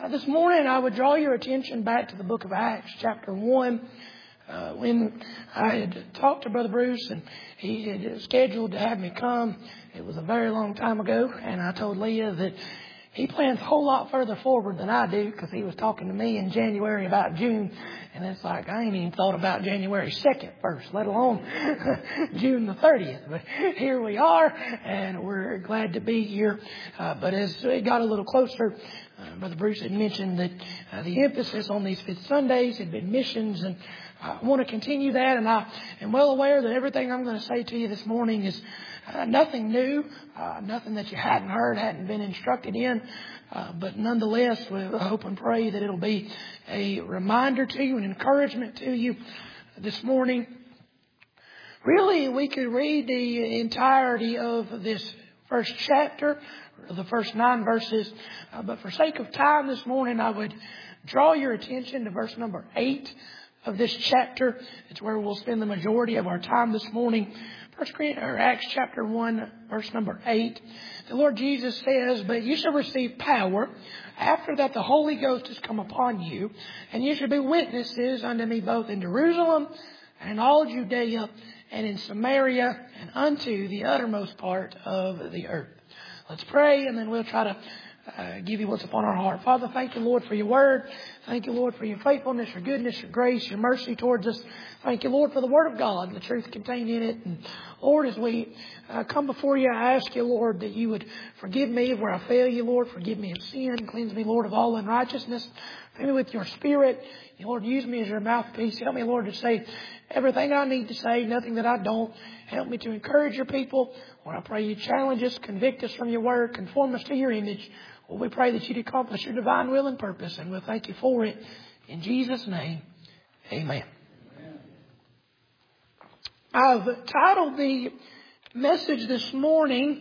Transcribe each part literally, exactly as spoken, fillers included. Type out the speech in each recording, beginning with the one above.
Uh, this morning I would draw your attention back to the book of Acts, chapter one. Uh, when I had talked to Brother Bruce and he had scheduled to have me come, it was a very long time ago, and I told Leah that he plans a whole lot further forward than I do, because he was talking to me in January about June, and it's like I ain't even thought about January second first, let alone June the thirtieth. But here we are, and we're glad to be here. Uh, but as it got a little closer, uh, Brother Bruce had mentioned that uh, the emphasis on these fifth Sundays had been missions, and I want to continue that, and I am well aware that everything I'm going to say to you this morning is uh, nothing new, uh, nothing that you hadn't heard, hadn't been instructed in, uh, but nonetheless, we hope and pray that it'll be a reminder to you, an encouragement to you this morning. Really, we could read the entirety of this first chapter, the first nine verses, uh, but for sake of time this morning, I would draw your attention to verse number eight of this chapter. It's where we'll spend the majority of our time this morning. First Corinthians, or Acts chapter one, verse number eight. The Lord Jesus says, "But you shall receive power after that the Holy Ghost has come upon you, and you shall be witnesses unto me both in Jerusalem and in all Judea and in Samaria and unto the uttermost part of the earth." Let's pray, and then we'll try to Uh, give you what's upon our heart. Father, thank you, Lord, for your word. Thank you, Lord, for your faithfulness, your goodness, your grace, your mercy towards us. Thank you, Lord, for the word of God, the truth contained in it. And Lord, as we uh, come before you, I ask you, Lord, that you would forgive me where I fail you, Lord. Forgive me of sin. Cleanse me, Lord, of all unrighteousness. Fill me with your spirit. Lord, use me as your mouthpiece. Help me, Lord, to say everything I need to say, nothing that I don't. Help me to encourage your people. Lord, I pray you challenge us, convict us from your word, conform us to your image. Well, we pray that you'd accomplish your divine will and purpose, and we'll thank you for it. In Jesus' name, amen. Amen. I've titled the message this morning,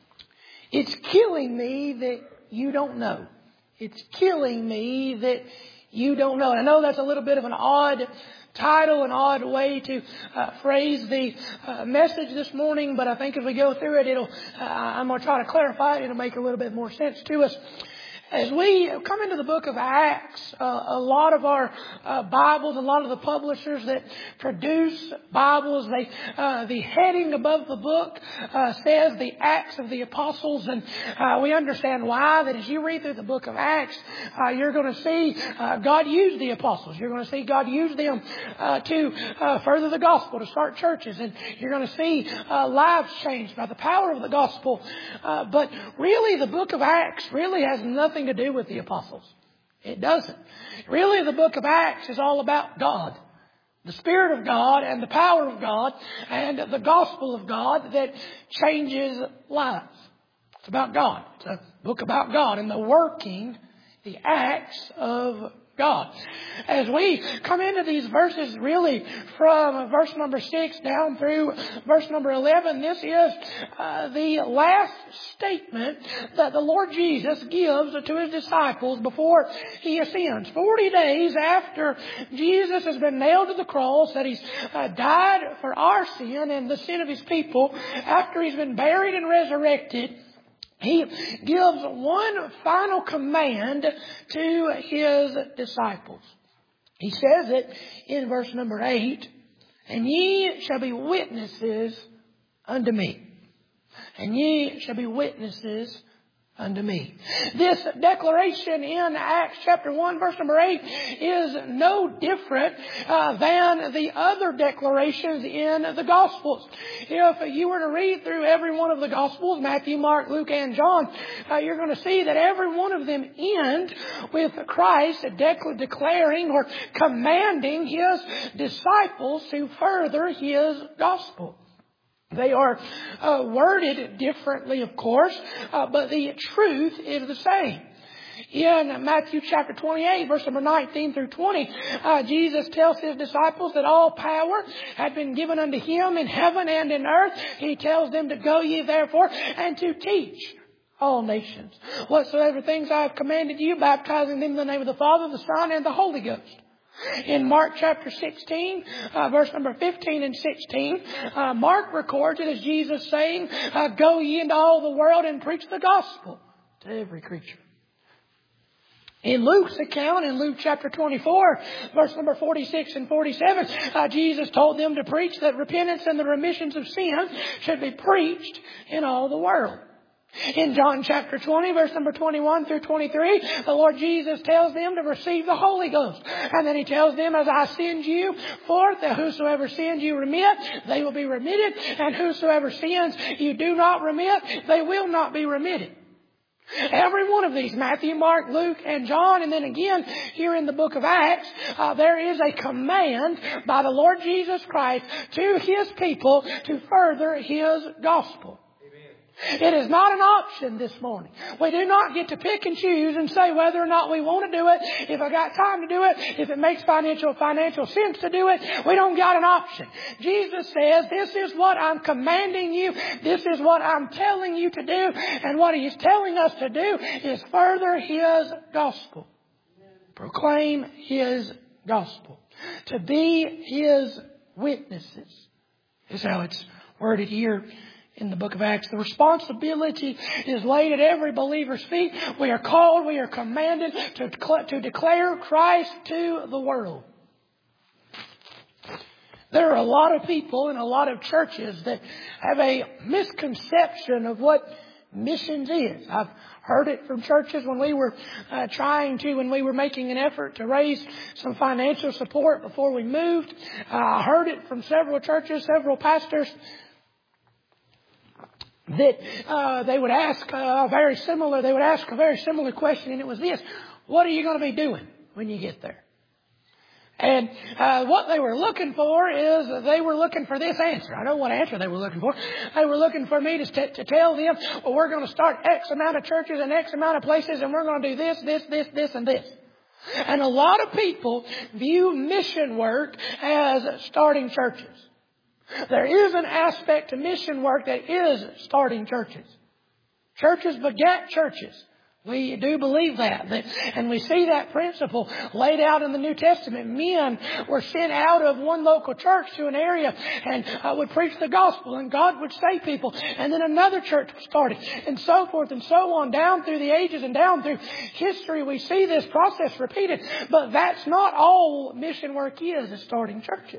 "It's Killing Me That You Don't Know." It's killing me that you don't know. And I know that's a little bit of an odd title, an odd way to uh, phrase the uh, message this morning, but I think as we go through it, it'll uh, I'm going to try to clarify it. It'll make a little bit more sense to us. As we come into the book of Acts, uh, a lot of our uh, Bibles, a lot of the publishers that produce Bibles, they uh, the heading above the book uh, says the Acts of the Apostles, and uh, we understand why. That as you read through the book of Acts, uh, you're going to see uh, God use the apostles. You're going to see God use them uh, to uh, further the gospel, to start churches, and you're going to see uh, lives changed by the power of the gospel. Uh, but really, the book of Acts really has nothing to do with the apostles. It doesn't. Really, the book of Acts is all about God. The Spirit of God and the power of God and the gospel of God that changes lives. It's about God. It's a book about God and the working, the acts of God. As we come into these verses, really from verse number six down through verse number eleven, this is uh, the last statement that the Lord Jesus gives to his disciples before he ascends. Forty days after Jesus has been nailed to the cross, that he's uh, died for our sin and the sin of his people, after he's been buried and resurrected, he gives one final command to his disciples. He says it in verse number eight, "And ye shall be witnesses unto me. And ye shall be witnesses unto me." This declaration in Acts chapter one verse number eight is no different uh, than the other declarations in the Gospels. If you were to read through every one of the Gospels, Matthew, Mark, Luke, and John, uh, you're going to see that every one of them end with Christ de- declaring or commanding his disciples to further his gospel. They are uh, worded differently, of course, uh, but the truth is the same. In Matthew chapter twenty-eight, verse number nineteen through twenty, uh, Jesus tells his disciples that all power had been given unto him in heaven and in earth. He tells them to go ye therefore and to teach all nations whatsoever things I have commanded you, baptizing them in the name of the Father, the Son, and the Holy Ghost. In Mark chapter sixteen, uh, verse number fifteen and sixteen, uh, Mark records it as Jesus saying, uh, "Go ye into all the world and preach the gospel to every creature." In Luke's account, in Luke chapter twenty-four, verse number forty-six and forty-seven, uh, Jesus told them to preach that repentance and the remissions of sins should be preached in all the world. In John chapter twenty, verse number twenty-one through twenty-three, the Lord Jesus tells them to receive the Holy Ghost. And then He tells them, as I send you forth, that whosoever sins you remit, they will be remitted. And whosoever sins you do not remit, they will not be remitted. Every one of these, Matthew, Mark, Luke, and John, and then again here in the book of Acts, uh, there is a command by the Lord Jesus Christ to His people to further His gospel. It is not an option this morning. We do not get to pick and choose and say whether or not we want to do it, if I got time to do it, if it makes financial financial sense to do it. We don't got an option. Jesus says, this is what I'm commanding you. This is what I'm telling you to do. And what He's telling us to do is further His gospel. Proclaim His gospel. To be His witnesses is how it's worded here in the book of Acts. The responsibility is laid at every believer's feet. We are called, we are commanded to, to declare Christ to the world. There are a lot of people in a lot of churches that have a misconception of what missions is. I've heard it from churches when we were uh, trying to, when we were making an effort to raise some financial support before we moved. Uh, I heard it from several churches, several pastors, that uh, they would ask uh, very similar, they would ask a very similar question, and it was this: what are you going to be doing when you get there? And uh, what they were looking for is they were looking for this answer. I know what answer they were looking for. They were looking for me to, t- to tell them, well, we're going to start X amount of churches in X amount of places, and we're going to do this, this, this, this, and this. And a lot of people view mission work as starting churches. There is an aspect to mission work that is starting churches. Churches beget churches. We do believe that. And we see that principle laid out in the New Testament. Men were sent out of one local church to an area and uh, would preach the gospel, and God would save people. And then another church was started, and so forth and so on, down through the ages and down through history. We see this process repeated. But that's not all mission work is, is starting churches.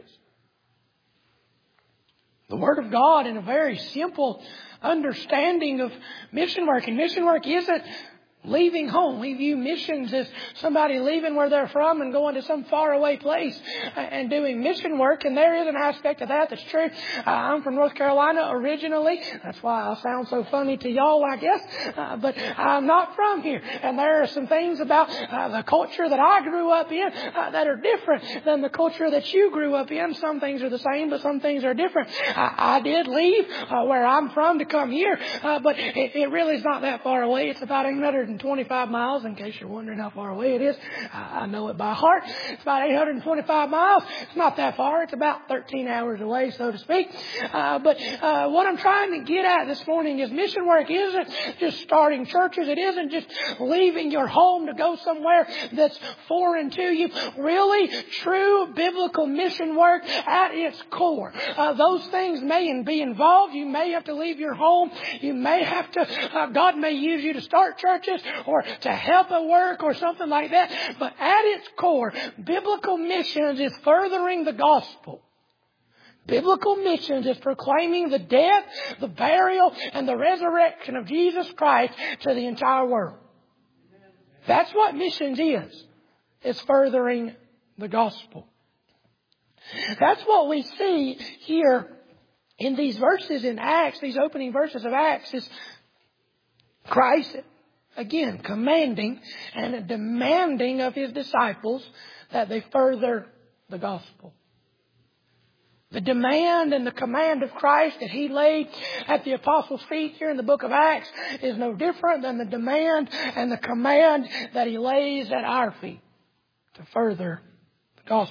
The Word of God in a very simple understanding of mission work. And mission work isn't leaving home. We view missions as somebody leaving where they're from and going to some faraway place and doing mission work. And there is an aspect of that that's true. Uh, I'm from North Carolina originally. That's why I sound so funny to y'all, I guess. Uh, but I'm not from here. And there are some things about uh, the culture that I grew up in uh, that are different than the culture that you grew up in. Some things are the same, but some things are different. I, I did leave uh, where I'm from to come here, uh, but it, it really is not that far away. It's about eight hundred twenty-five miles, in case you're wondering how far away it is. I know it by heart. It's about eight hundred twenty-five miles. It's not that far. It's about thirteen hours away, so to speak. Uh, but uh, what I'm trying to get at this morning is mission work isn't just starting churches. It isn't just leaving your home to go somewhere that's foreign to you. Really, true biblical mission work at its core. Uh, those things may be involved. You may have to leave your home. You may have to, uh, God may use you to start churches or to help a work or something like that. But at its core, biblical missions is furthering the gospel. Biblical missions is proclaiming the death, the burial, and the resurrection of Jesus Christ to the entire world. That's what missions is. It's furthering the gospel. That's what we see here in these verses in Acts, these opening verses of Acts, is Christ, again, commanding and demanding of His disciples that they further the gospel. The demand and the command of Christ that He laid at the apostles' feet here in the book of Acts is no different than the demand and the command that He lays at our feet to further the gospel.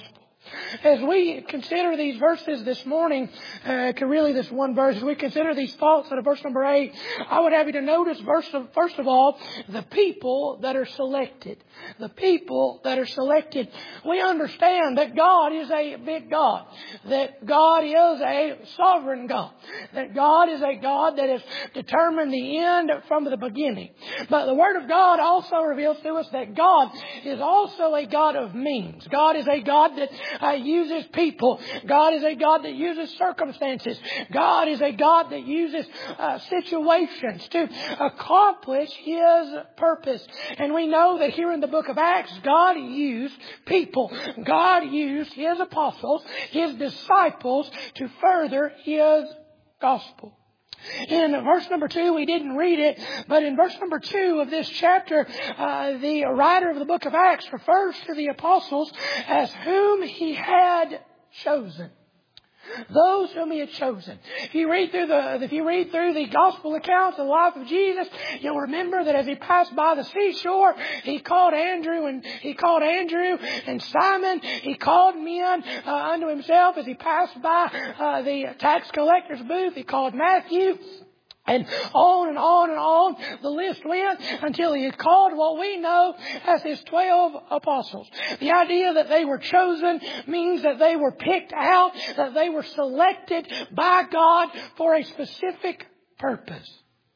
As we consider these verses this morning, uh, really this one verse, as we consider these thoughts out of verse number eight, I would have you to notice, verse of, first of all, the people that are selected. The people that are selected. We understand that God is a big God. That God is a sovereign God. That God is a God that has determined the end from the beginning. But the Word of God also reveals to us that God is also a God of means. God is a God that uh, uses people. God is a God that uses circumstances. God is a God that uses uh, situations to accomplish His purpose. And we know that here in the book of Acts, God used people. God used His apostles, His disciples, to further His gospel. In verse number two, we didn't read it, but in verse number two of this chapter, uh, the writer of the book of Acts refers to the apostles as whom he had chosen. Those whom He had chosen. If you read through the, if you read through the gospel accounts of the life of Jesus, you'll remember that as He passed by the seashore, He called Andrew and He called Andrew and Simon. He called men uh, unto Himself as He passed by uh, the tax collector's booth. He called Matthew. And on and on and on the list went until He had called what we know as His twelve apostles. The idea that they were chosen means that they were picked out, that they were selected by God for a specific purpose.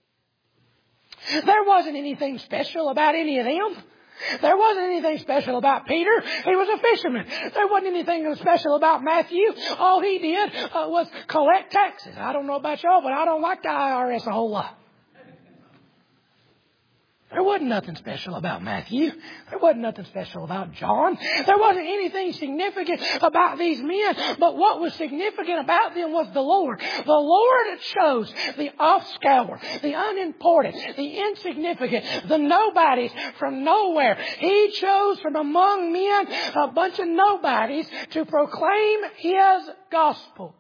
There wasn't anything special about any of them. There wasn't anything special about Peter. He was a fisherman. There wasn't anything special about Matthew. All he did uh, was collect taxes. I don't know about y'all, but I don't like the I R S a whole lot. There wasn't nothing special about Matthew. There wasn't nothing special about John. There wasn't anything significant about these men. But what was significant about them was the Lord. The Lord chose the offscour, the unimportant, the insignificant, the nobodies from nowhere. He chose from among men a bunch of nobodies to proclaim His gospel.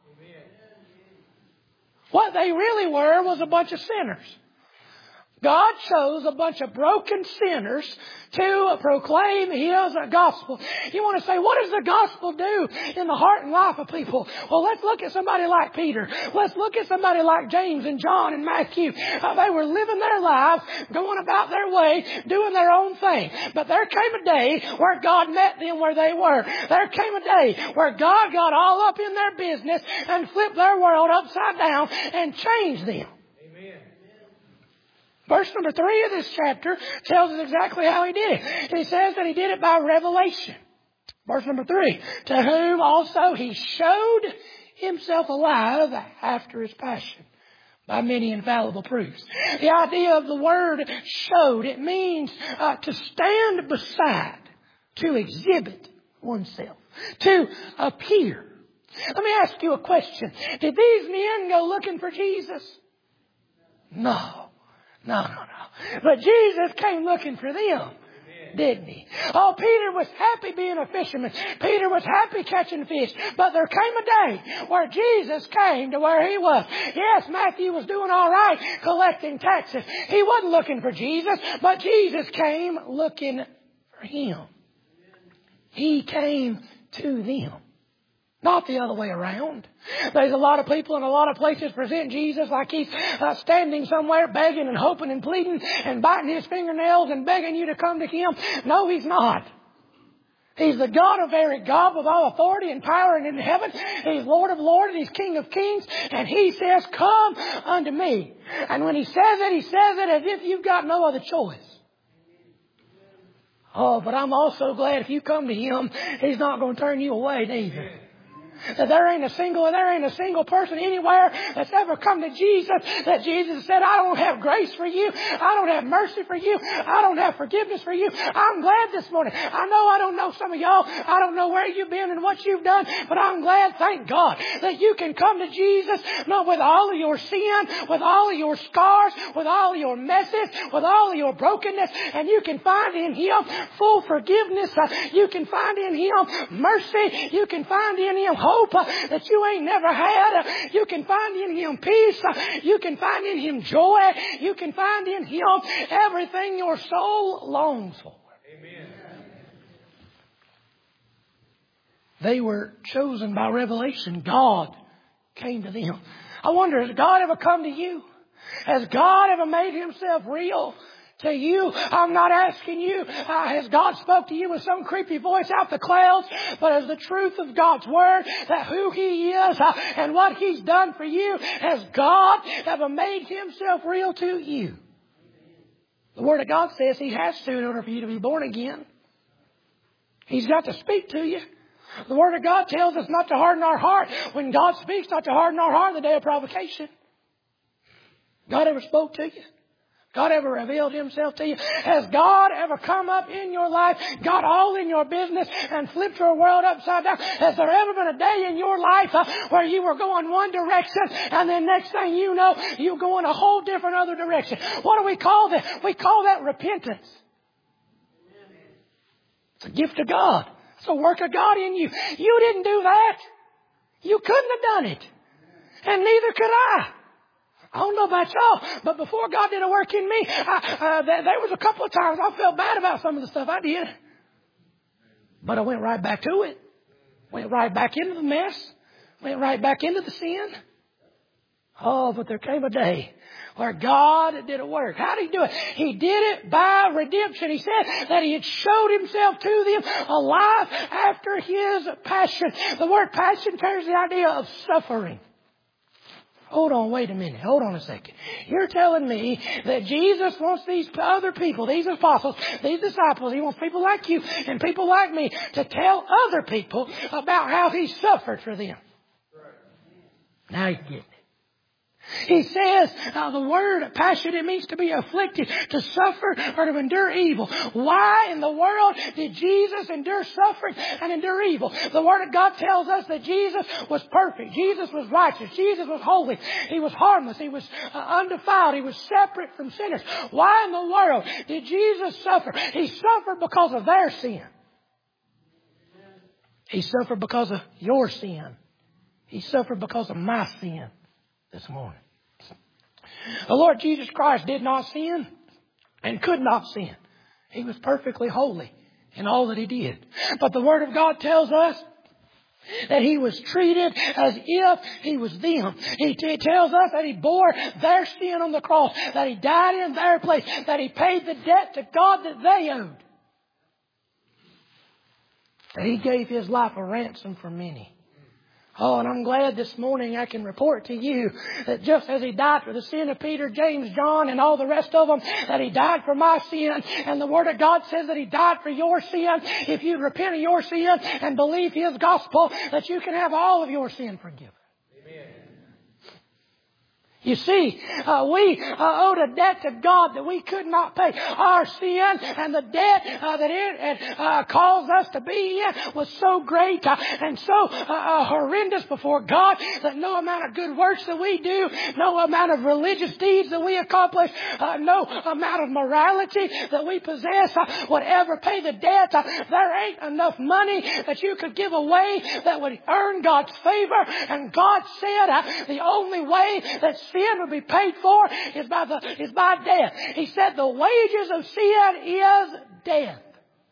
What they really were was a bunch of sinners. God chose a bunch of broken sinners to proclaim His gospel. You want to say, what does the gospel do in the heart and life of people? Well, let's look at somebody like Peter. Let's look at somebody like James and John and Matthew. Uh, they were living their lives, going about their way, doing their own thing. But there came a day where God met them where they were. There came a day where God got all up in their business and flipped their world upside down and changed them. Verse number three of this chapter tells us exactly how He did it. He says that He did it by revelation. Verse number three, to whom also He showed Himself alive after His passion by many infallible proofs. The idea of the word showed, it means uh, to stand beside, to exhibit oneself, to appear. Let me ask you a question. Did these men go looking for Jesus? No. No, no, no. But Jesus came looking for them, didn't He? Oh, Peter was happy being a fisherman. Peter was happy catching fish. But there came a day where Jesus came to where he was. Yes, Matthew was doing all right collecting taxes. He wasn't looking for Jesus, but Jesus came looking for him. He came to them. Not the other way around. There's a lot of people in a lot of places present Jesus like He's uh, standing somewhere begging and hoping and pleading and biting His fingernails and begging you to come to Him. No, He's not. He's the God of every God with all authority and power and in heaven. He's Lord of lords and He's King of kings. And He says, come unto me. And when He says it, He says it as if you've got no other choice. Oh, but I'm also glad if you come to Him, He's not going to turn you away neither. That there ain't a single, there ain't a single person anywhere that's ever come to Jesus that Jesus said, I don't have grace for you. I don't have mercy for you. I don't have forgiveness for you. I'm glad this morning. I know I don't know some of y'all. I don't know where you've been and what you've done, but I'm glad, thank God, that you can come to Jesus, not with all of your sin, with all of your scars, with all of your messes, with all of your brokenness, and you can find in Him full forgiveness. You can find in Him mercy. You can find in Him hope that you ain't never had. You can find in Him peace. You can find in Him joy. You can find in Him everything your soul longs for. Amen. They were chosen by revelation. God came to them. I wonder, has God ever come to you? Has God ever made Himself real to you? I'm not asking you, uh, has God spoke to you with some creepy voice out the clouds, but as the truth of God's Word, that who He is uh, and what He's done for you, has God ever made Himself real to you? The Word of God says He has to in order for you to be born again. He's got to speak to you. The Word of God tells us not to harden our heart. When God speaks, not to harden our heart in the day of provocation. God ever spoke to you? God ever revealed Himself to you? Has God ever come up in your life, got all in your business, and flipped your world upside down? Has there ever been a day in your life uh, where you were going one direction, and then next thing you know, you're going a whole different other direction? What do we call that? We call that repentance. It's a gift of God. It's a work of God in you. You didn't do that. You couldn't have done it. And neither could I. I don't know about y'all, but before God did a work in me, I, uh, there, there was a couple of times I felt bad about some of the stuff I did. But I went right back to it. Went right back into the mess. Went right back into the sin. Oh, but there came a day where God did a work. How did He do it? He did it by redemption. He said that He had showed Himself to them alive after His passion. The word passion carries the idea of suffering. Hold on, wait a minute. Hold on a second. You're telling me that Jesus wants these other people, these apostles, these disciples, He wants people like you and people like me to tell other people about how He suffered for them. Now you get it. He says uh, the word passion, it means to be afflicted, to suffer, or to endure evil. Why in the world did Jesus endure suffering and endure evil? The Word of God tells us that Jesus was perfect. Jesus was righteous. Jesus was holy. He was harmless. He was uh, undefiled. He was separate from sinners. Why in the world did Jesus suffer? He suffered because of their sin. He suffered because of your sin. He suffered because of my sin. This morning. The Lord Jesus Christ did not sin and could not sin. He was perfectly holy in all that He did. But the Word of God tells us that He was treated as if He was them. He t- tells us that He bore their sin on the cross, that He died in their place, that He paid the debt to God that they owed, that He gave His life a ransom for many. Oh, and I'm glad this morning I can report to you that just as He died for the sin of Peter, James, John, and all the rest of them, that He died for my sin. And the Word of God says that He died for your sin. If you repent of your sin and believe His gospel, that you can have all of your sin forgiven. Amen. You see, uh, we uh, owed a debt to God that we could not pay. Our sin and the debt uh, that it uh, caused us to be in was so great uh, and so uh, uh, horrendous before God that no amount of good works that we do, no amount of religious deeds that we accomplish, uh, no amount of morality that we possess uh, would ever pay the debt. Uh, there ain't enough money that you could give away that would earn God's favor. And God said uh, the only way that sin would be paid for is by the is by death. He said the wages of sin is death.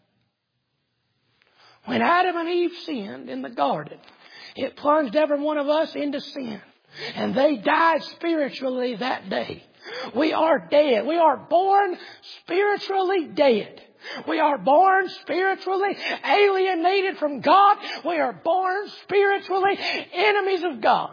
When Adam and Eve sinned in the garden, it plunged every one of us into sin. And they died spiritually that day. We are dead. We are born spiritually dead. We are born spiritually alienated from God. We are born spiritually enemies of God.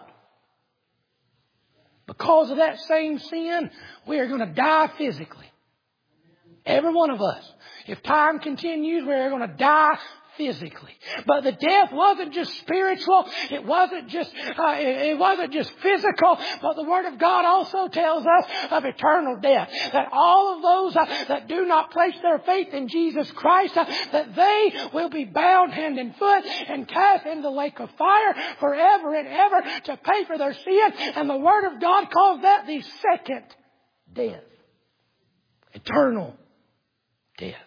Because of that same sin, we are going to die physically. Every one of us. If time continues, we are going to die physically. But the death wasn't just spiritual. It wasn't just uh, it, it wasn't just physical. But the Word of God also tells us of eternal death. That all of those uh, that do not place their faith in Jesus Christ, uh, that they will be bound hand and foot and cast into the lake of fire forever and ever to pay for their sin. And the Word of God calls that the second death. Eternal death.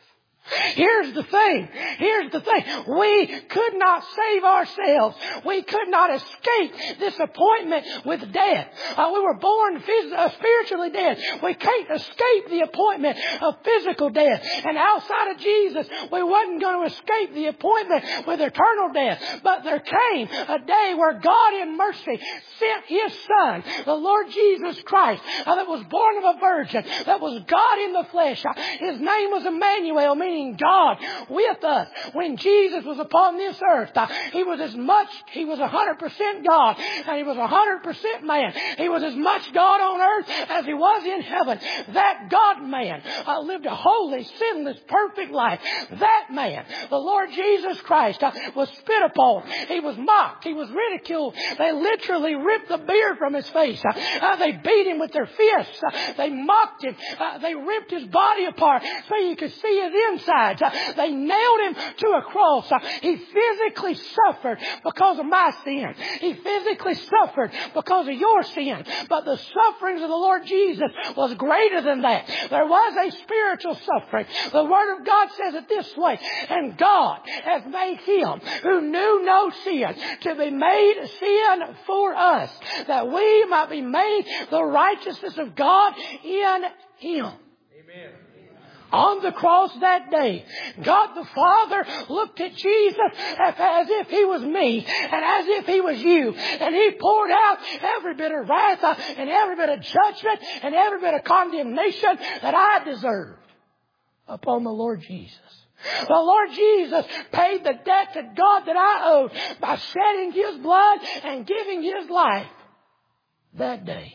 Here's the thing. Here's the thing. We could not save ourselves. We could not escape this appointment with death. Uh, we were born phys- uh, spiritually dead. We can't escape the appointment of physical death. And outside of Jesus, we wasn't going to escape the appointment with eternal death. But there came a day where God in mercy sent His Son, the Lord Jesus Christ, uh, that was born of a virgin, that was God in the flesh. Uh, His name was Emmanuel, meaning God with us. When Jesus was upon this earth, uh, He was as much, He was one hundred percent God, and He was one hundred percent man. He was as much God on earth as He was in heaven. That God-man uh, lived a holy, sinless, perfect life. That man, the Lord Jesus Christ, uh, was spit upon. He was mocked. He was ridiculed. They literally ripped the beard from His face. Uh, uh, they beat Him with their fists. Uh, they mocked Him. Uh, they ripped His body apart so you could see His inside. They nailed Him to a cross. He physically suffered because of my sin. He physically suffered because of your sin. But the sufferings of the Lord Jesus was greater than that. There was a spiritual suffering. The Word of God says it this way. And God has made Him who knew no sin to be made sin for us, that we might be made the righteousness of God in Him. Amen. On the cross that day, God the Father looked at Jesus as if He was me and as if He was you. And He poured out every bit of wrath and every bit of judgment and every bit of condemnation that I deserved upon the Lord Jesus. The Lord Jesus paid the debt to God that I owed by shedding His blood and giving His life that day.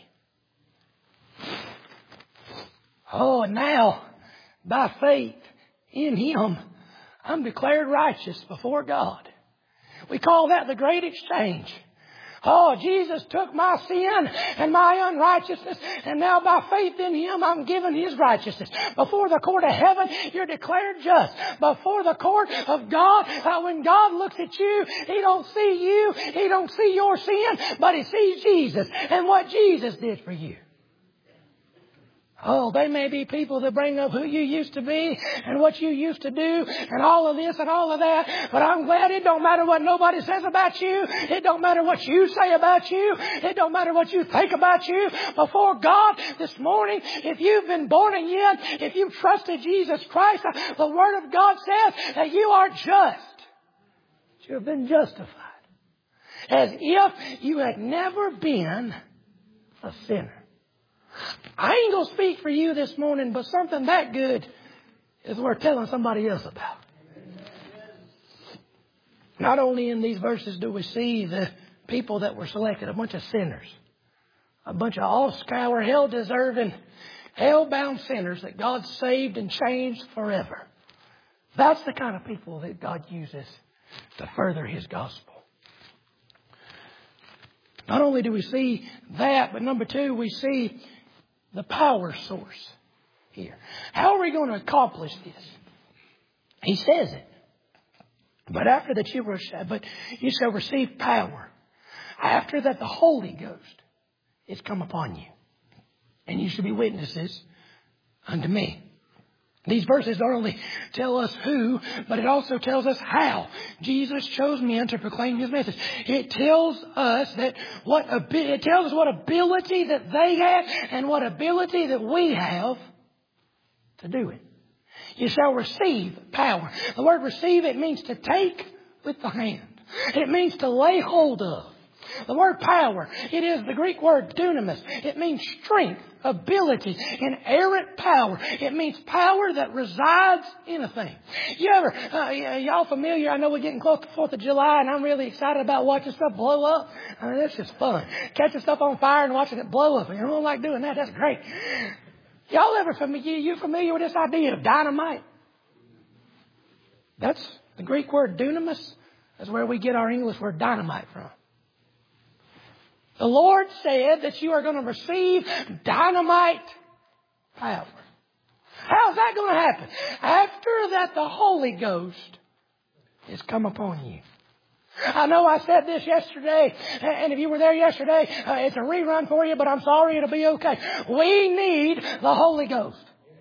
Oh, and now, by faith in Him, I'm declared righteous before God. We call that the great exchange. Oh, Jesus took my sin and my unrighteousness, and now by faith in Him, I'm given His righteousness. Before the court of heaven, you're declared just. Before the court of God, uh, when God looks at you, He don't see you, He don't see your sin, but He sees Jesus and what Jesus did for you. Oh, they may be people that bring up who you used to be and what you used to do and all of this and all of that. But I'm glad it don't matter what nobody says about you. It don't matter what you say about you. It don't matter what you think about you. Before God this morning, if you've been born again, if you've trusted Jesus Christ, the Word of God says that you are just. You have been justified. As if you had never been a sinner. I ain't going to speak for you this morning, but something that good is worth telling somebody else about. Not only in these verses do we see the people that were selected, a bunch of sinners, a bunch of all-scour, hell-deserving, hell-bound sinners that God saved and changed forever. That's the kind of people that God uses to further His gospel. Not only do we see that, but number two, we see the power source here. How are we going to accomplish this? He says it. But after that you were, but you shall receive power. After that the Holy Ghost is come upon you. And you shall be witnesses unto me. These verses not only tell us who, but it also tells us how Jesus chose men to proclaim His message. It tells us that what it tells us what ability that they had and what ability that we have to do it. You shall receive power. The word receive, it means to take with the hand. It means to lay hold of. The word power, it is the Greek word dunamis. It means strength, ability, inerrant power. It means power that resides in a thing. You ever, uh, y'all familiar? I know we're getting close to fourth of July, and I'm really excited about watching stuff blow up. I mean, that's just fun. Catching stuff on fire and watching it blow up. You don't like doing that. That's great. Y'all ever familiar? You familiar with this idea of dynamite? That's the Greek word dunamis. That's where we get our English word dynamite from. The Lord said that you are going to receive dynamite power. How's that going to happen? After that, the Holy Ghost is come upon you. I know I said this yesterday, and if you were there yesterday, uh, it's a rerun for you, but I'm sorry, it'll be okay. We need the Holy Ghost.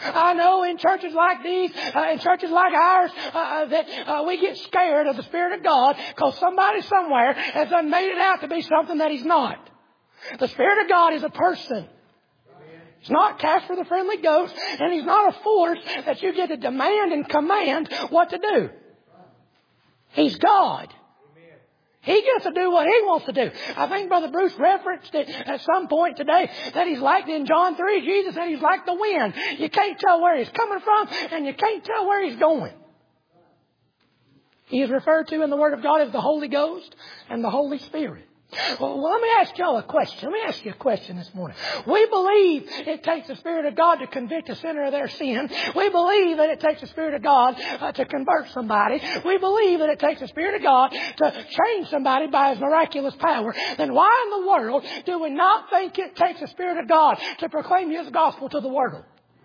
I know in churches like these, uh, in churches like ours, uh, that uh, we get scared of the Spirit of God because somebody somewhere has done made it out to be something that He's not. The Spirit of God is a person. He's not Casper the Friendly Ghost, and He's not a force that you get to demand and command what to do. He's God. He gets to do what He wants to do. I think Brother Bruce referenced it at some point today that He's like in John three. Jesus said He's like the wind. You can't tell where He's coming from and you can't tell where He's going. He is referred to in the Word of God as the Holy Ghost and the Holy Spirit. Well, let me ask y'all a question. Let me ask you a question this morning. We believe it takes the Spirit of God to convict a sinner of their sin. We believe that it takes the Spirit of God uh, to convert somebody. We believe that it takes the Spirit of God to change somebody by His miraculous power. Then why in the world do we not think it takes the Spirit of God to proclaim His gospel to the world?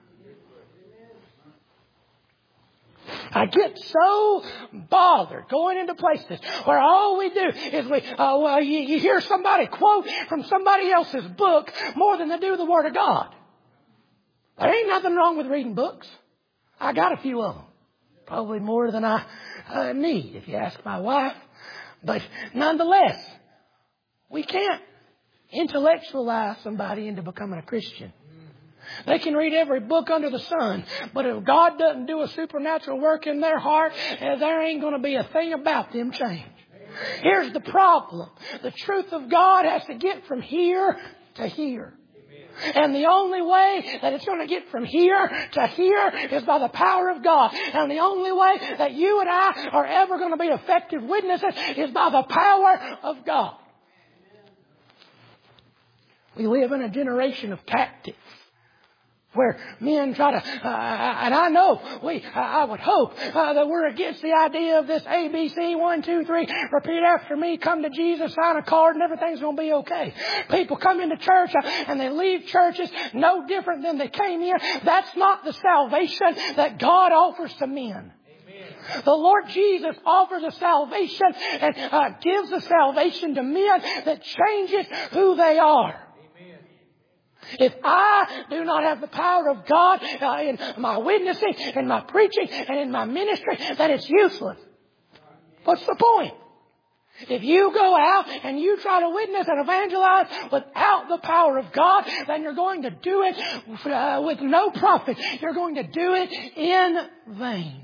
I get so bothered going into places where all we do is we, uh, well, you, you hear somebody quote from somebody else's book more than they do the Word of God. There ain't nothing wrong with reading books. I got a few of them. Probably more than I uh, need, if you ask my wife. But nonetheless, we can't intellectualize somebody into becoming a Christian. They can read every book under the sun, but if God doesn't do a supernatural work in their heart, there ain't going to be a thing about them change. Here's the problem. The truth of God has to get from here to here. And the only way that it's going to get from here to here is by the power of God. And the only way that you and I are ever going to be effective witnesses is by the power of God. We live in a generation of tactics, where men try to, uh, and I know, we, I would hope uh, that we're against the idea of this A B C, one, two, three, repeat after me, come to Jesus, sign a card, and everything's going to be okay. People come into church uh, and they leave churches no different than they came in. That's not the salvation that God offers to men. Amen. The Lord Jesus offers a salvation and uh, gives a salvation to men that changes who they are. If I do not have the power of God uh, in my witnessing, in my preaching, and in my ministry, then it's useless. What's the point? If you go out and you try to witness and evangelize without the power of God, then you're going to do it uh, with no profit. You're going to do it in vain.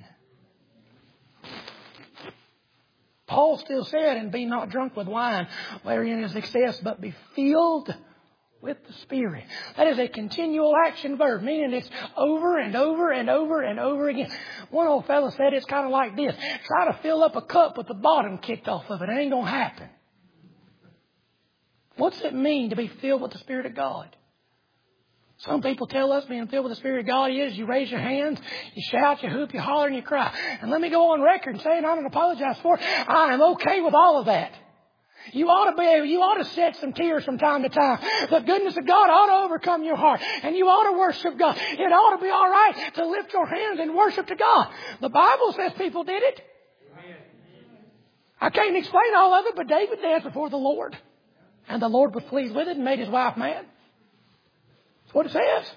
Paul still said, and be not drunk with wine, wherein is excess, but be filled with the Spirit. That is a continual action verb, meaning it's over and over and over and over again. One old fellow said it's kind of like this. Try to fill up a cup with the bottom kicked off of it. It ain't going to happen. What's it mean to be filled with the Spirit of God? Some people tell us being filled with the Spirit of God is you raise your hands, you shout, you hoop, you holler, and you cry. And let me go on record and say, and I'm going to apologize for it, I am okay with all of that. You ought to be able, you ought to shed some tears from time to time. The goodness of God ought to overcome your heart. And you ought to worship God. It ought to be all right to lift your hands and worship to God. The Bible says people did it. Amen. I can't explain all of it, but David danced before the Lord. And the Lord was pleased with it and made his wife mad. That's what it says.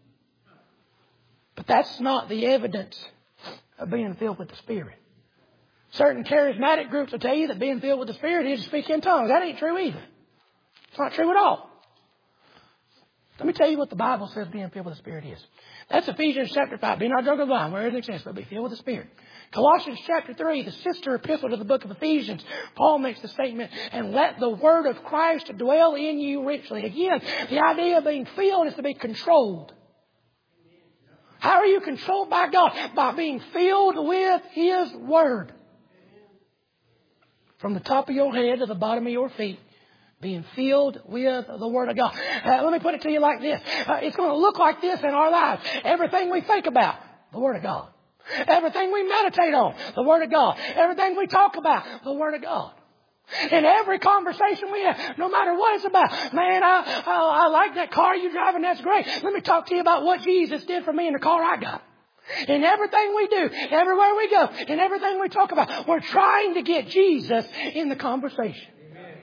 But that's not the evidence of being filled with the Spirit. Certain charismatic groups will tell you that being filled with the Spirit is to speak in tongues. That ain't true either. It's not true at all. Let me tell you what the Bible says being filled with the Spirit is. That's Ephesians chapter five. Be not drunk with wine, where it exists, but be filled with the Spirit. Colossians chapter three, the sister epistle to the book of Ephesians, Paul makes the statement, and let the word of Christ dwell in you richly. Again, the idea of being filled is to be controlled. How are you controlled by God? By being filled with His Word. From the top of your head to the bottom of your feet, being filled with the Word of God. Uh, let me put it to you like this. Uh, it's going to look like this in our lives. Everything we think about, the Word of God. Everything we meditate on, the Word of God. Everything we talk about, the Word of God. In every conversation we have, no matter what it's about. Man, I, I, I like that car you're driving. That's great. Let me talk to you about what Jesus did for me in the car I got. In everything we do, everywhere we go, in everything we talk about, we're trying to get Jesus in the conversation. Amen.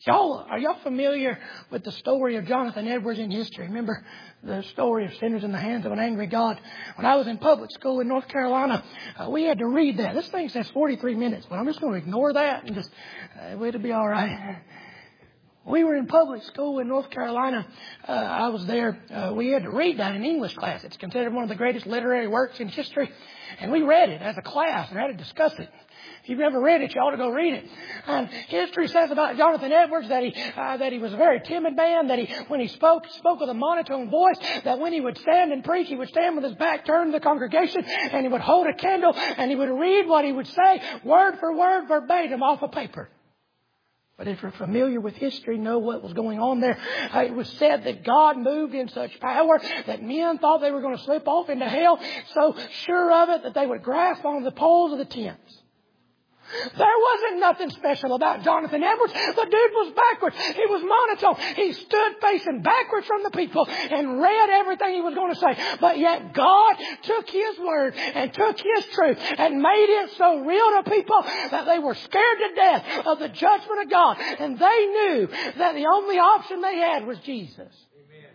Y'all, are y'all familiar with the story of Jonathan Edwards in history? Remember the story of sinners in the hands of an angry God? When I was in public school in North Carolina, uh, we had to read that. This thing says forty-three minutes, but I'm just going to ignore that and just, uh, it'll be all right. We were in public school in North Carolina. Uh, I was there. Uh, we had to read that in English class. It's considered one of the greatest literary works in history. And we read it as a class and had to discuss it. If you've never read it, you ought to go read it. And history says about Jonathan Edwards that he uh, that he was a very timid man, that he, when he spoke, spoke with a monotone voice, that when he would stand and preach, he would stand with his back turned to the congregation, and he would hold a candle, and he would read what he would say, word for word, verbatim, off a paper. But if you're familiar with history, know what was going on there. Uh, it was said that God moved in such power that men thought they were going to slip off into hell, so sure of it that they would grasp onto the poles of the tents. There wasn't nothing special about Jonathan Edwards. The dude was backwards. He was monotone. He stood facing backwards from the people and read everything he was going to say. But yet God took His word and took His truth and made it so real to people that they were scared to death of the judgment of God. And they knew that the only option they had was Jesus. Amen.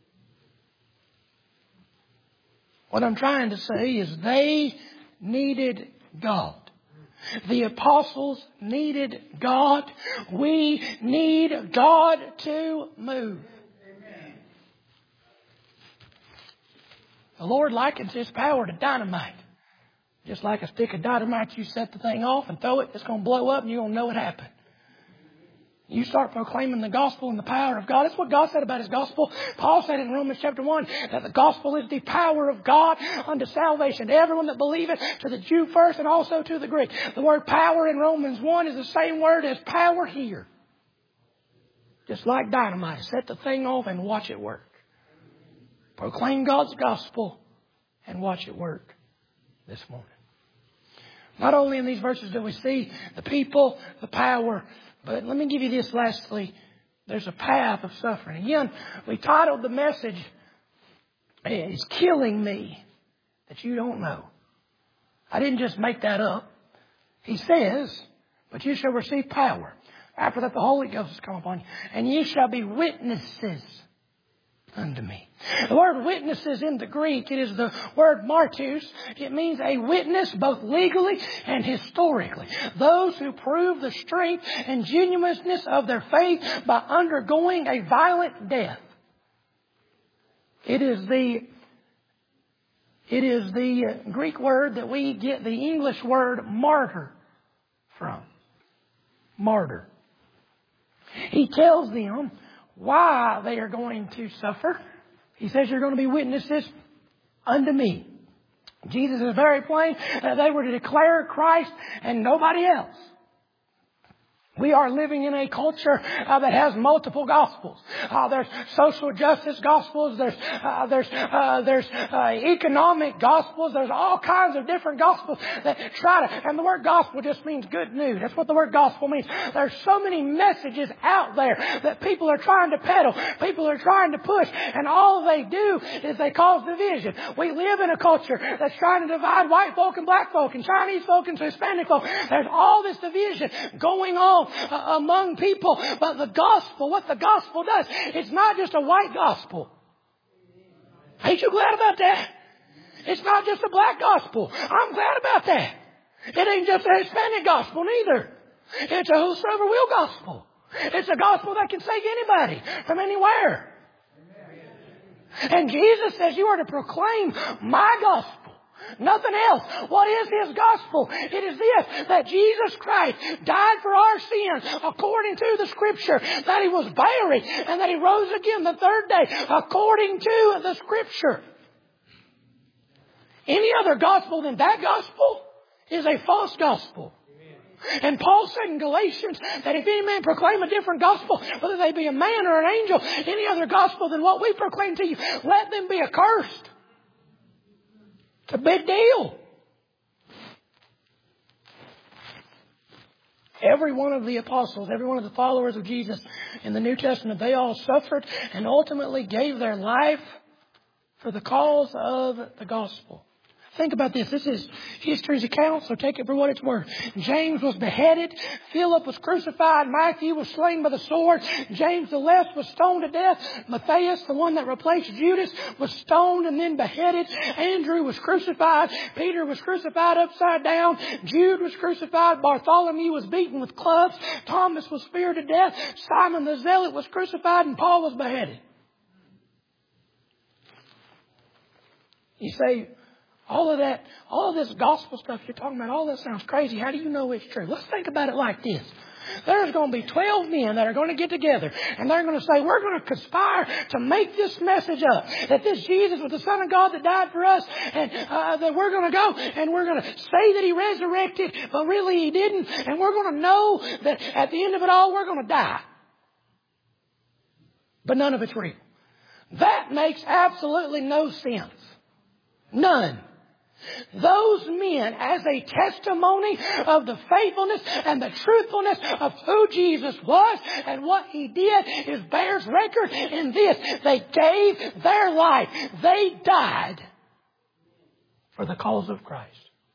What I'm trying to say is they needed God. The apostles needed God. We need God to move. Amen. The Lord likens His power to dynamite. Just like a stick of dynamite, you set the thing off and throw it, it's going to blow up and you're going to know it happened. You start proclaiming the gospel and the power of God. That's what God said about His gospel. Paul said in Romans chapter one that the gospel is the power of God unto salvation to everyone that believeth, to the Jew first and also to the Greek. The word power in Romans one is the same word as power here. Just like dynamite. Set the thing off and watch it work. Proclaim God's gospel and watch it work this morning. Not only in these verses do we see the people, the power, but let me give you this lastly. There's a path of suffering. Again, we titled the message, It's Killing Me That You Don't Know. I didn't just make that up. He says, but you shall receive power. After that the Holy Ghost has come upon you. And ye shall be witnesses unto me. The word witnesses in the Greek, it is the word martus. It means a witness both legally and historically. Those who prove the strength and genuineness of their faith by undergoing a violent death. It is the, it is the Greek word that we get the English word martyr from. Martyr. He tells them why they are going to suffer. He says you're going to be witnesses unto me. Jesus is very plain that they were to declare Christ and nobody else. We are living in a culture uh, that has multiple gospels. Uh, there's social justice gospels. There's uh, there's uh, there's uh, economic gospels. There's all kinds of different gospels that try to. And the word gospel just means good news. That's what the word gospel means. There's so many messages out there that people are trying to peddle. People are trying to push, and all they do is they cause division. We live in a culture that's trying to divide white folk and black folk, and Chinese folk and Hispanic folk. There's all this division going on Uh, among people. But the gospel, what the gospel does, it's not just a white gospel. Ain't you glad about that? It's not just a black gospel. I'm glad about that. It ain't just a Hispanic gospel neither. It's a whosoever will gospel. It's a gospel that can save anybody from anywhere. And Jesus says you are to proclaim my gospel. Nothing else. What is His gospel? It is this, that Jesus Christ died for our sins according to the Scripture, that He was buried and that He rose again the third day according to the Scripture. Any other gospel than that gospel is a false gospel. And Paul said in Galatians that if any man proclaim a different gospel, whether they be a man or an angel, any other gospel than what we proclaim to you, let them be accursed. It's a big deal. Every one of the apostles, every one of the followers of Jesus in the New Testament, they all suffered and ultimately gave their life for the cause of the gospel. Think about this. This is history's account, so take it for what it's worth. James was beheaded. Philip was crucified. Matthew was slain by the sword. James the less was stoned to death. Matthias, the one that replaced Judas, was stoned and then beheaded. Andrew was crucified. Peter was crucified upside down. Jude was crucified. Bartholomew was beaten with clubs. Thomas was speared to death. Simon the Zealot was crucified, and Paul was beheaded. You say, all of that, all of this gospel stuff you're talking about, all that sounds crazy. How do you know it's true? Let's think about it like this. There's going to be twelve men that are going to get together, and they're going to say, we're going to conspire to make this message up, that this Jesus was the Son of God that died for us, and uh, that we're going to go and we're going to say that He resurrected, but really He didn't, and we're going to know that at the end of it all, we're going to die. But none of it's real. That makes absolutely no sense. None. Those men, as a testimony of the faithfulness and the truthfulness of who Jesus was and what He did, is bears record in this. They gave their life. They died for the cause of Christ.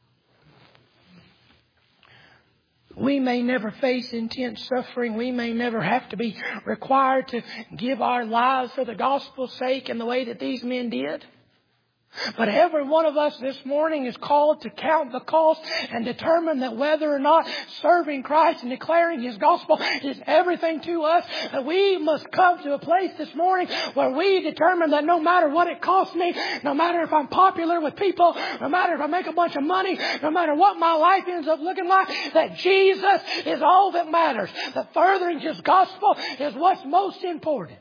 We may never face intense suffering. We may never have to be required to give our lives for the gospel's sake in the way that these men did. But every one of us this morning is called to count the cost and determine that whether or not serving Christ and declaring His gospel is everything to us, that we must come to a place this morning where we determine that no matter what it costs me, no matter if I'm popular with people, no matter if I make a bunch of money, no matter what my life ends up looking like, that Jesus is all that matters. That furthering His gospel is what's most important.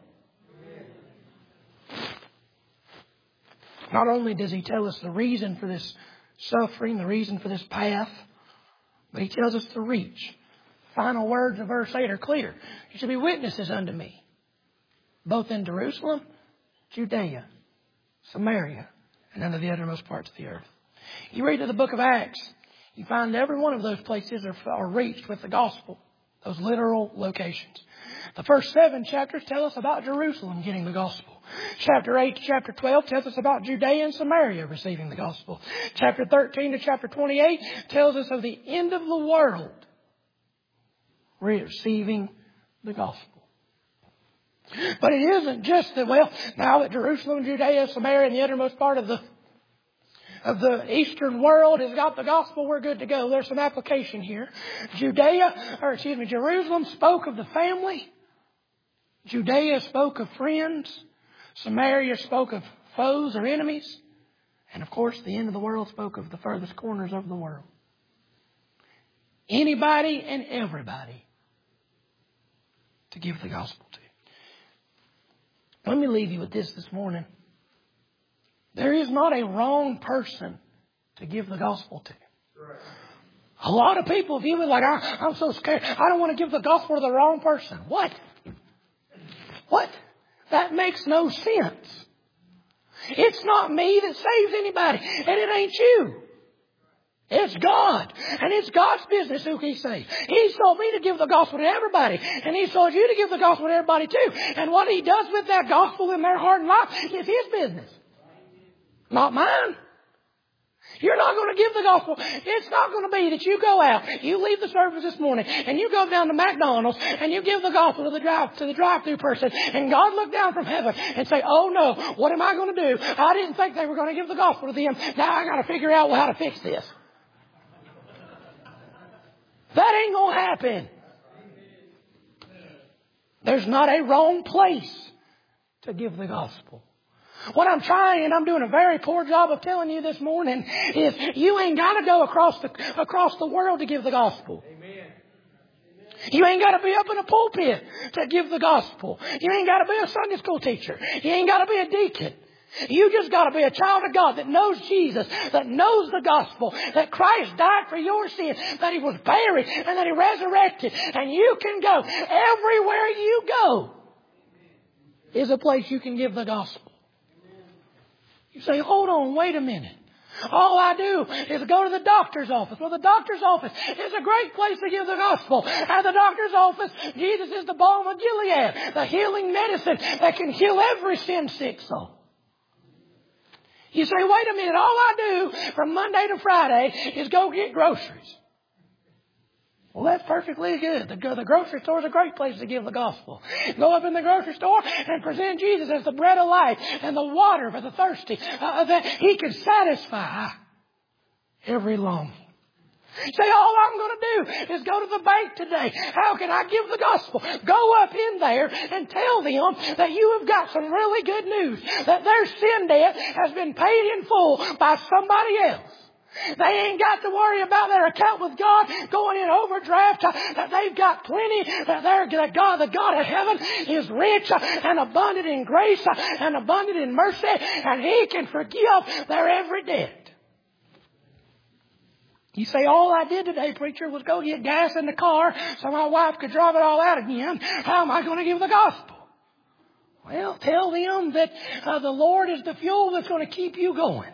Not only does He tell us the reason for this suffering, the reason for this path, but He tells us the reach. Final words of verse eight are clear. You shall be witnesses unto me, both in Jerusalem, Judea, Samaria, and unto the uttermost parts of the earth. You read to the book of Acts, you find every one of those places are, are reached with the gospel, those literal locations. The first seven chapters tell us about Jerusalem getting the gospel. Chapter eight to chapter twelve tells us about Judea and Samaria receiving the gospel. Chapter thirteen to chapter twenty-eight tells us of the end of the world receiving the gospel. But it isn't just that, well, now that Jerusalem, Judea, Samaria, and the uttermost part of the of the eastern world has got the gospel, we're good to go. There's some application here. Judea, or excuse me, Jerusalem spoke of the family. Judea spoke of friends. Samaria spoke of foes or enemies. And of course, the end of the world spoke of the furthest corners of the world. Anybody and everybody to give the gospel to. Let me leave you with this this morning. There is not a wrong person to give the gospel to. A lot of people view it like, I, I'm so scared. I don't want to give the gospel to the wrong person. What? What? That makes no sense. It's not me that saves anybody. And it ain't you. It's God. And it's God's business who He saves. He's told me to give the gospel to everybody. And He's told you to give the gospel to everybody too. And what He does with that gospel in their heart and life is His business. Not mine. You're not going to give the gospel. It's not going to be that you go out, you leave the service this morning, and you go down to McDonald's, and you give the gospel to the drive to the drive-through person, and God look down from heaven and say, oh no, what am I going to do? I didn't think they were going to give the gospel to them. Now I got to figure out how to fix this. That ain't going to happen. There's not a wrong place to give the gospel. What I'm trying, and I'm doing a very poor job of telling you this morning, is you ain't got to go across the across the world to give the gospel. Amen. You ain't got to be up in a pulpit to give the gospel. You ain't got to be a Sunday school teacher. You ain't got to be a deacon. You just got to be a child of God that knows Jesus, that knows the gospel, that Christ died for your sins, that He was buried, and that He resurrected. And you can go. Everywhere you go is a place you can give the gospel. You say, hold on, wait a minute. All I do is go to the doctor's office. Well, the doctor's office is a great place to give the gospel. At the doctor's office, Jesus is the balm of Gilead, the healing medicine that can heal every sin-sick soul. You say, wait a minute, all I do from Monday to Friday is go get groceries. Well, that's perfectly good. The, the grocery store is a great place to give the gospel. Go up in the grocery store and present Jesus as the bread of life and the water for the thirsty, uh, that He can satisfy every longing. Say, all I'm going to do is go to the bank today. How can I give the gospel? Go up in there and tell them that you have got some really good news, that their sin debt has been paid in full by somebody else. They ain't got to worry about their account with God going in overdraft. That they've got plenty. That that God, the God of heaven, is rich and abundant in grace and abundant in mercy, and He can forgive their every debt. You say, all I did today, preacher, was go get gas in the car so my wife could drive it all out again. How am I going to give the gospel? Well, tell them that uh, the Lord is the fuel that's going to keep you going.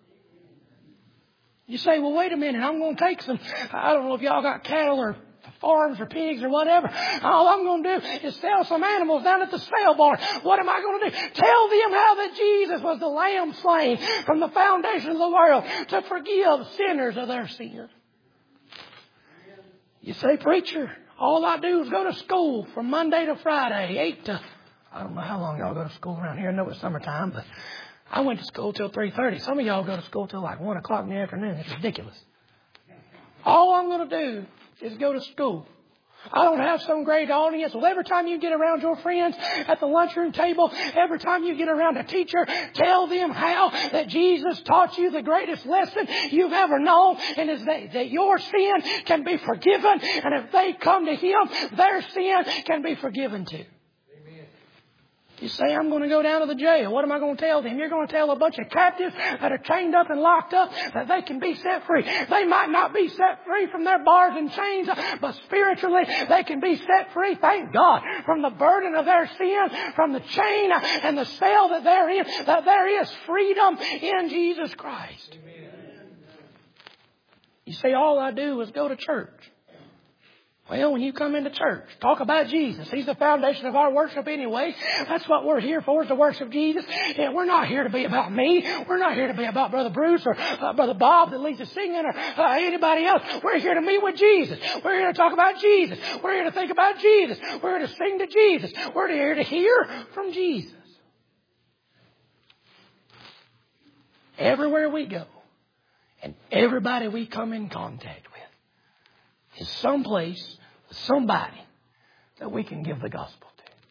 You say, well, wait a minute, I'm going to take some, I don't know if y'all got cattle or farms or pigs or whatever. All I'm going to do is sell some animals down at the sale barn. What am I going to do? Tell them how that Jesus was the Lamb slain from the foundation of the world to forgive sinners of their sins. You say, preacher, all I do is go to school from Monday to Friday, eight to, I don't know how long y'all go to school around here. I know it's summertime, but I went to school till three thirty. Some of y'all go to school till like one o'clock in the afternoon. It's ridiculous. All I'm going to do is go to school. I don't have some great audience. Well, every time you get around your friends at the lunchroom table, every time you get around a teacher, tell them how that Jesus taught you the greatest lesson you've ever known, and is that, that your sin can be forgiven, and if they come to Him, their sin can be forgiven too. You say, I'm going to go down to the jail. What am I going to tell them? You're going to tell a bunch of captives that are chained up and locked up that they can be set free. They might not be set free from their bars and chains, but spiritually they can be set free, thank God, from the burden of their sin, from the chain and the cell that they're in, that there is freedom in Jesus Christ. Amen. You say, all I do is go to church. Well, when you come into church, talk about Jesus. He's the foundation of our worship anyway. That's what we're here for, is to worship Jesus. And we're not here to be about me. We're not here to be about Brother Bruce or uh, Brother Bob that leads the singing or uh, anybody else. We're here to meet with Jesus. We're here to talk about Jesus. We're here to think about Jesus. We're here to sing to Jesus. We're here to hear from Jesus. Everywhere we go and everybody we come in contact with is someplace, somebody that we can give the gospel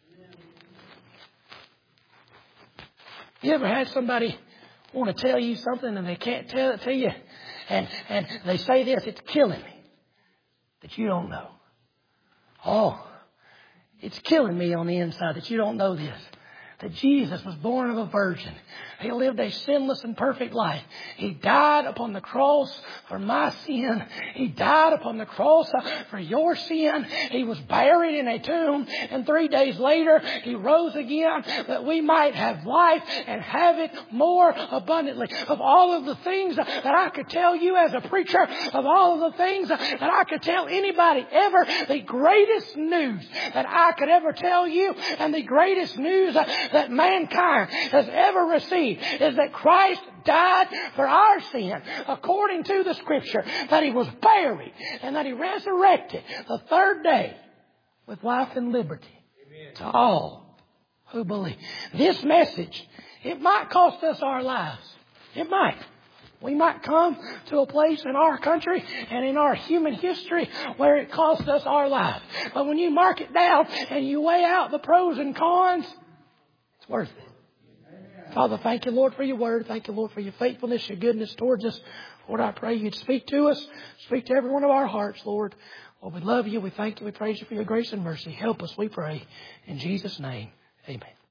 to. You ever had somebody want to tell you something and they can't tell it to you? And, and they say this, it's killing me that you don't know. Oh, it's killing me on the inside that you don't know this. That Jesus was born of a virgin. He lived a sinless and perfect life. He died upon the cross for my sin. He died upon the cross for your sin. He was buried in a tomb. And three days later, He rose again that we might have life and have it more abundantly. Of all of the things that I could tell you as a preacher, of all of the things that I could tell anybody ever, the greatest news that I could ever tell you and the greatest news that mankind has ever received is that Christ died for our sin according to the Scripture, that He was buried and that He resurrected the third day with life and liberty. Amen. To all who believe. This message, it might cost us our lives. It might. We might come to a place in our country and in our human history where it costs us our lives. But when you mark it down and you weigh out the pros and cons, it's worth it. Father, thank you, Lord, for your word. Thank you, Lord, for your faithfulness, your goodness towards us. Lord, I pray you'd speak to us. Speak to every one of our hearts, Lord. Lord, we love you. We thank you. We praise you for your grace and mercy. Help us, we pray. In Jesus' name, amen.